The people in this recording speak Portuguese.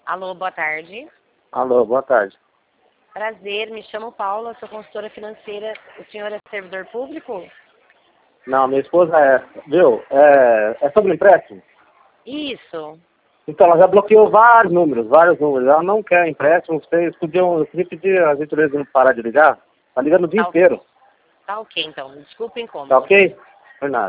Alô, boa tarde. Alô, boa tarde. Prazer, me chamo Paula, sou consultora financeira. O senhor é servidor público? Não, minha esposa é, viu? É sobre empréstimo? Isso. Então, ela já bloqueou vários números. Ela não quer empréstimo. Vocês podiam pedir a gentileza de parar de ligar? Tá ligando o dia Tá, inteiro. tá ok, então. Desculpa o Tá incômodo. ok? Por nada.